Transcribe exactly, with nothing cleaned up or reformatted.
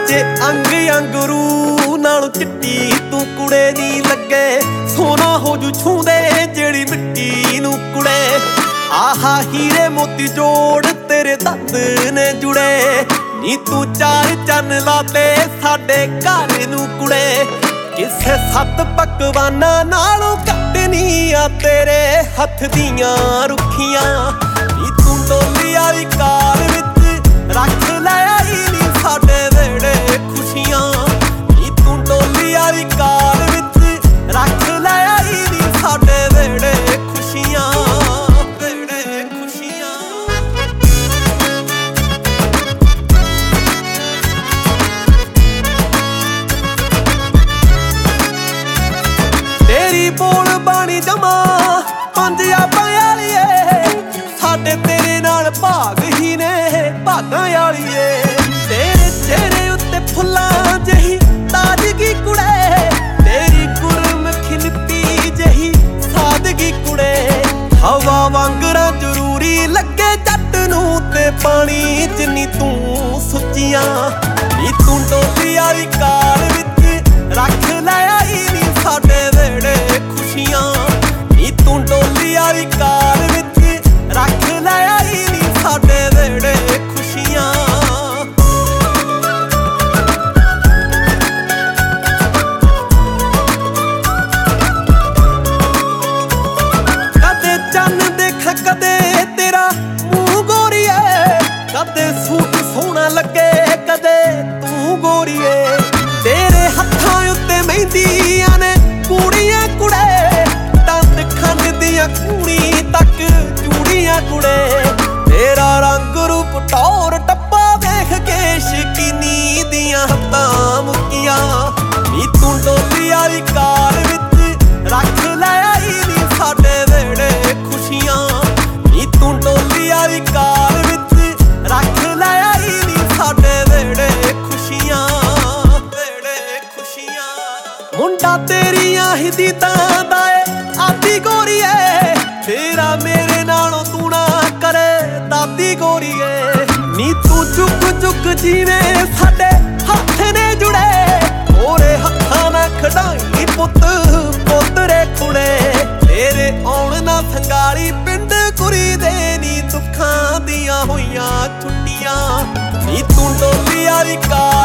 ਜੇ ਅੰਗ ਅੰਗਰੂ ਨਾਲੋਂ ਚਿੱਟੀ ਤੂੰ ਕੁੜੇ ਨੀ ਲੱਗੇ, ਸੋਨਾ ਹੋ ਜੂ ਛੂੰਦੇ ਜਿਹੜੀ ਮਿੱਟੀ ਨੂੰ ਕੁੜੇ। ਆਹਾ ਹੀਰੇ ਮੋਤੀ ਜੋੜ ਤੇਰੇ ਦੰਦ ਨੇ ਜੁੜੇ, ਨੀ ਤੂੰ ਚਾਰ ਚੰਨ ਲਾਤੇ ਸਾਡੇ ਘਰ ਨੂੰ ਕੁੜੇ। ਕਿਸੇ ਸੱਤ ਪਕਵਾਨਾਂ ਨਾਲੋਂ ਘੱਟ ਨੀ ਆ ਤੇਰੇ ਹੱਥ ਦੀਆਂ ਰੁੱਖੀਆਂ। ਨੀ ਤੂੰ ਡੋਲੀ ਵਾਲੀ ਕਾਰ ਵਿੱਚ ਰੱਖ ਲੈ ਆਈ ਨੀ ਸਾਡੇ ਵੇੜੇ ਖੁਸ਼ੀਆਂ। ਨੀ ਤੂੰ ਡੋਲੀ ਵਾਲੀ ਕਾਰ ਵਿੱਚ ਰੱਖ ਲੈ ਆਈ ਨੀ ਸਾਡੇ ਵੇੜੇ ਖੁਸ਼ੀਆਂ, ਵੇੜੇ ਖੁਸ਼ੀਆਂ। ਤੇਰੀ ਬੋਲ ਬਾਣੀ ਜਮਾ ਪੰਜਾਬਾਂ ਵਾਲੀਏ, ਸਾਡੇ ਤੇਰੇ ਨਾਲ ਭਾਗ ਹੀ ਨੇ ਭਾਗਾਂ ਵਾਲੀਏ। ਤੇਰੇ ਚਿਹਰੇ ਉੱਤੇ ਫੁੱਲਾਂ ਜਿਹੀ ਤਾਜ਼ਗੀ ਕੁੜੇ, ਤੇਰੀ ਗੁਰਮੁਖੀ ਲਿਪੀ ਜਿਹੀ ਸਾਦਗੀ ਕੁੜੇ। ਹਵਾ ਵਾਂਗਰਾਂ ਜ਼ਰੂਰੀ ਲੱਗੇ ਜੱਟ ਨੂੰ ਤੇ ਪਾਣੀ ਜਿੰਨੀ ਤੂੰ ਸੁੱਚੀਆਂ। ਨੀ ਤੂੰ ਡੋਲੀ ਵਾਲੀ ਕਾਰ ਵਿੱਚ ਰੱਖ ਲੈ ਆਈ ਨੀ ਸਾਡੇ ਵੇੜੇ ਖੁਸ਼ੀਆਂ। ਨੀ ਤੂੰ ਡੋਲੀ ਵਾਲੀ ਕਾਰ ਵਿੱਚ ਰੱਖ ਲੈ ਆਈ ਨੀ ਸਾਡੇ ਵੇੜੇ ਖੁਸ਼ੀਆਂ। ਕਦੇ ਚੰਨ ਦੇਖਾਂ ਕਦੇ ਤੇਰਾ ਮੂੰਹ ਗੋਰੀਏ, ਕਦੇ ਸੂਟ ਸੋਹਣਾ ਲੱਗੇ ਕਦੇ ਤੂੰ ਗੋਰੀਏ। ਤੇਰੇ ਹੱਥਾਂ ਉੱਤੇ ਮਹਿੰਦੀਆਂ ਨੇ ਕੁੜੀਆਂ ਕੁੜੇ, ਦੰਦ ਖੰਡ ਦੀਆਂ ਕੂਣੀ ਤੱਕ ਚੂੜੀਆਂ ਕੁੜੇ। ਤੇਰਾ ਰੰਗ ਰੂਪ ਟੌਰ ਟੱਪਾ ਵੇਖ ਕੇ ਸ਼ਕੀਨੀ ਦੀਆਂ ਹੱਥਾਂ ਮੁੱਕੀਆਂ। ਨੀ ਤੂੰ ਡੋਲੀ ਵਾਲੀ ਕਾਰ ਵਿੱਚ ਰੱਖ ਲੈ ਆਈ ਨੀ ਸਾਡੇ ਵੇੜੇ ਖੁਸ਼ੀਆਂ। ਨੀ ਤੂੰ ਡੋਲੀ ਵਾਲੀ ਕਾਰ ਵਿੱਚ ਰੱਖ ਲੈ ਆਈ ਨੀ ਸਾਡੇ ਵੇੜੇ ਖੁਸ਼ੀਆਂ, ਵੇੜੇ ਖੁਸ਼ੀਆਂ। ਮੁੰਡਾ ਤੇਰੀਆਂ ਹੀ ਦੀਦਾਂ ਦਾ ਏ ਆਦੀ ਗੋਰੀਏ, ਤੇਰਾ ਮੇਰੇ ਨਾਲੋਂ ਤੂੰ ਨਾ ਕਰੇ ਦਾਦੀ ਗੋਰੀਏ। ਨੀ ਤੂੰ ਚੁੱਕ ਚੁੱਕ ਜੀਵੇਂ ਸਾਡੇ ਹੱਥ ਨੇ ਜੁੜੇ, ਹੋਰੇ ਹੱਥਾਂ ਨਾਲ ਖੜਾਈ ਪੁੱਤ ਪੋਤਰੇ ਕੁੜੇ। ਤੇਰੇ ਆਉਣ ਨਾ ਸੰਗਾਲੀ ਪਿੰਡ ਕੁੜੀ ਦੇ ਨੀ ਦੁੱਖਾਂ ਦੀਆਂ ਹੋਈਆਂ ਛੁੱਟੀਆਂ। ਨੀ ਤੂੰ ਡੋਲੀ ਵਾਲੀ ਕਾਰ